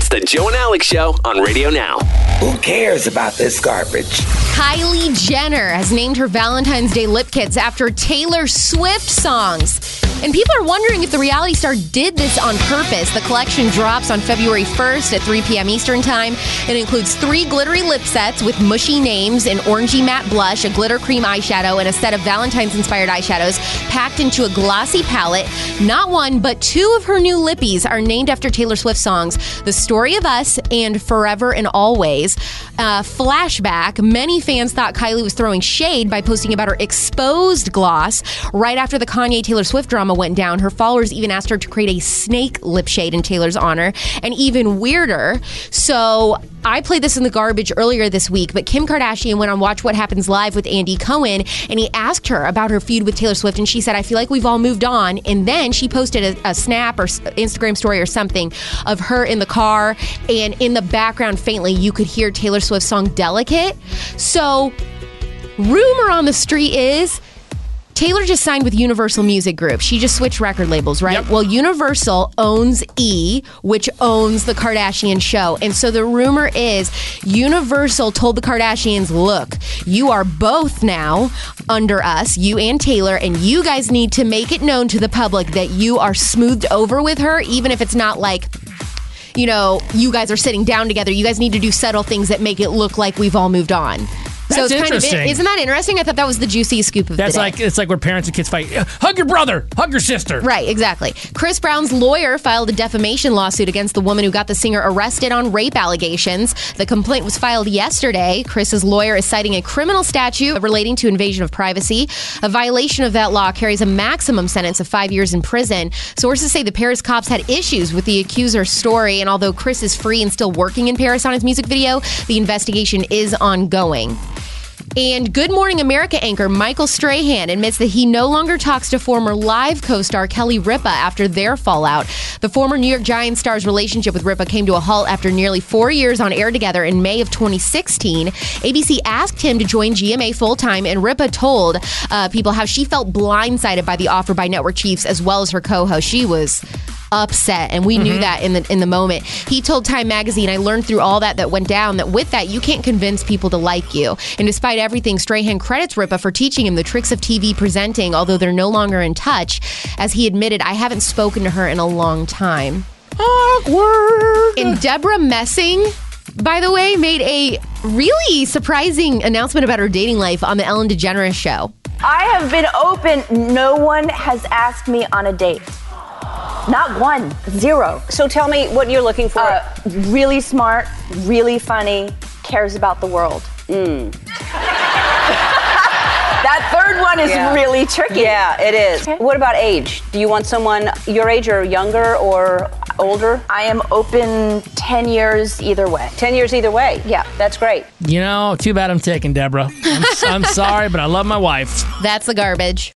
It's the Joe and Alex Show on Radio Now. Who cares about this garbage? Kylie Jenner has named her Valentine's Day lip kits after Taylor Swift songs. And people are wondering if the reality star did this on purpose. The collection drops on February 1st at 3 p.m. Eastern Time. It includes 3 glittery lip sets with mushy names, an orangey matte blush, a glitter cream eyeshadow, and a set of Valentine's-inspired eyeshadows packed into a glossy palette. Not one, but 2 of her new lippies are named after Taylor Swift songs, The Story of Us and Forever and Always. Flashback, many fans thought Kylie was throwing shade by posting about her exposed gloss. Right after the Kanye-Taylor Swift drama went down, her followers even asked her to create a snake lip shade in Taylor's honor. And even weirder, so I played this in the garbage earlier this week, but Kim Kardashian went on Watch What Happens Live with Andy Cohen, and he asked her about her feud with Taylor Swift, and she said, I feel like we've all moved on. And then she posted a snap or Instagram story or something of her in the car, and in the background, faintly, you could hear Taylor Swift's song Delicate. So, rumor on the street is Taylor just signed with Universal Music Group. She just switched record labels, right? Yep. Well, Universal owns E!, which owns the Kardashian show. And so the rumor is Universal told the Kardashians, look, you are both now under us, you and Taylor, and you guys need to make it known to the public that you are smoothed over with her, even if it's not like, you know, you guys are sitting down together. You guys need to do subtle things that make it look like we've all moved on. That's so it's interesting. Isn't that interesting? I thought that was the juiciest scoop of the day. It's like where parents and kids fight. Hug your brother. Hug your sister. Right, exactly. Chris Brown's lawyer filed a defamation lawsuit against the woman who got the singer arrested on rape allegations. The complaint was filed yesterday. Chris's lawyer is citing a criminal statute relating to invasion of privacy. A violation of that law carries a maximum sentence of 5 years in prison. Sources say the Paris cops had issues with the accuser's story, and although Chris is free and still working in Paris on his music video, the investigation is ongoing. And Good Morning America anchor Michael Strahan admits that he no longer talks to former Live co-star Kelly Ripa after their fallout. The former New York Giants star's relationship with Ripa came to a halt after nearly 4 years on air together in May of 2016. ABC asked him to join GMA full-time, and Ripa told people how she felt blindsided by the offer by network chiefs as well as her co-host. She was upset, and we knew that in the moment. He told Time Magazine, I learned through all that went down that with that, you can't convince people to like you. And despite everything, Strahan credits Ripa for teaching him the tricks of TV presenting, although they're no longer in touch. As he admitted, I haven't spoken to her in a long time. Awkward. And Deborah Messing, by the way, made a really surprising announcement about her dating life on the Ellen DeGeneres show. I have been open. No one has asked me on a date. Not one. 0. So tell me what you're looking for. Really smart, really funny, cares about the world. That third one is really tricky. Yeah, it is. Okay. What about age? Do you want someone your age or younger or older? I am open 10 years either way. 10 years either way? Yeah. That's great. You know, too bad I'm taken, Deborah. I'm sorry, but I love my wife. That's the garbage.